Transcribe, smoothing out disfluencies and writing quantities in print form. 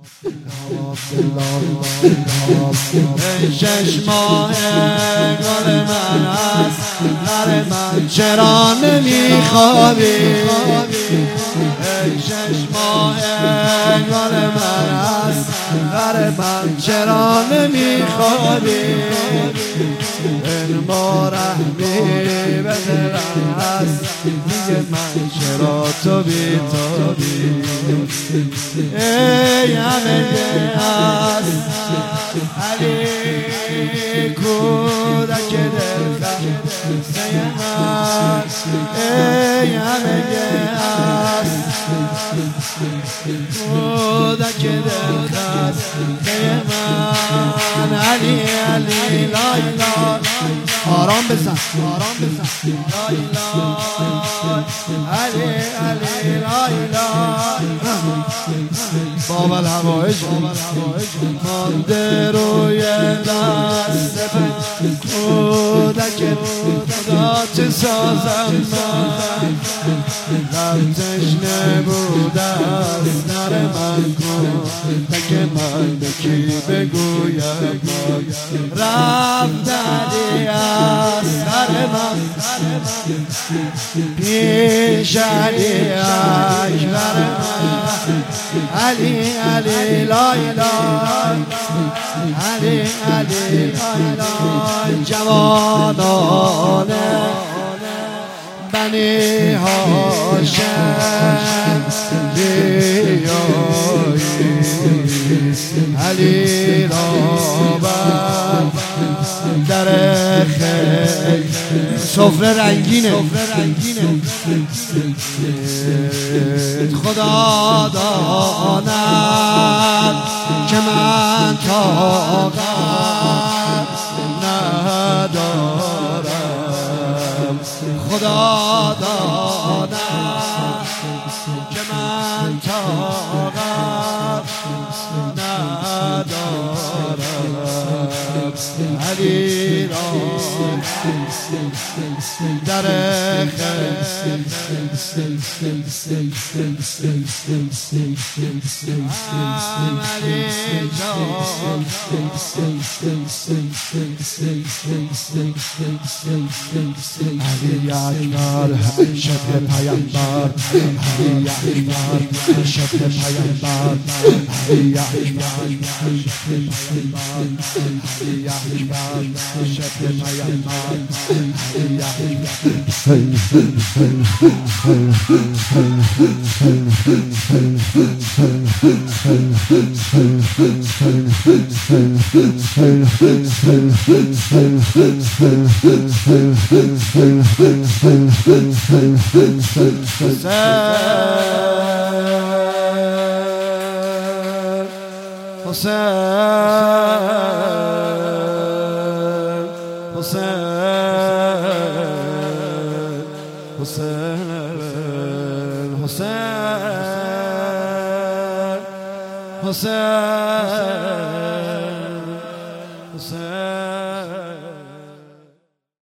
ای 6 ماه گل من هست در من چرا نمیخوابی؟ ای 6 ماه گل من هست در من چرا نمیخوابی؟ این ما رحمی به دلم هست میگه من چرا تو بی‌تابی؟ ای همه هست علی کودک دلخسته من، ای همه هست کودک دلخسته من. علی علی لای لای آرام بزن لای لای علی علی لای لای باب الهوایج مانده روی دست کودک خدا چه سازم من، لب تشنه بوده است نر من کودک من به کی بگویم رفت علی از سر من پیش علی اکبر من. علی علی لای لای علی علی لای لای جوانان بنی هاشم بیایید علی را بر در خیل سفره رنگینه خدا داند که من طاقت ندارم، خدا داند که من طاقت ندارم. علی را در خیل علی جان علی اکبر شبه پیامبر، علی اکبر شبه پیامبر، علی اکبر شبه پیامبر، علی اکبر شبه پیامبر، علی حسین